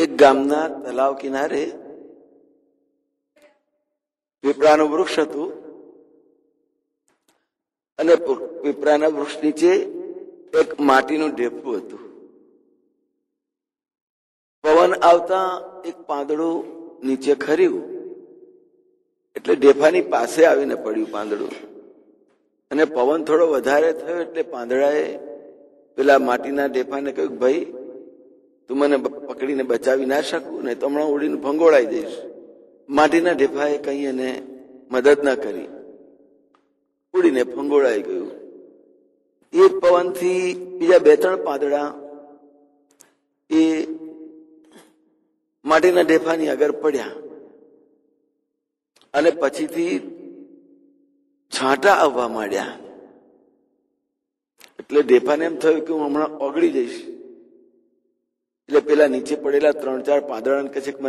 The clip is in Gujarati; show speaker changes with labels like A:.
A: એક ગામના તલાવ કિનારે પીપળાનું વૃક્ષ હતું અને પીપળાના વૃક્ષ નીચે એક માટીનું ઢેફું હતું. પવન આવતા એક પાંદડું નીચે ખર્યું એટલે ઢેફાની પાસે આવીને પડ્યું પાંદડું, અને પવન થોડો વધારે થયો એટલે પાંદડાએ પેલા માટીના ઢેફાને કહ્યું, ભાઈ તું મને પકડીને બચાવી ના શકું ને તો હમણાં ઉડીને ભંગોળાઈ દઈશ. માટીના ઢેફાએ કઈ એને મદદ ના કરી, ઉડીને ભંગોળાઈ ગયું. એ પવનથી બીજા 2-3 પાંદડા એ માટીના ઢેફાની આગળ પડ્યા અને પછીથી છાંટા આવવા માંડ્યા. એટલે ઢેફાને એમ થયું કે હું હમણાં ઓગળી જઈશ. એટલે પેલા નીચે પડેલા 3-4 પાંદડાને કહે છે કે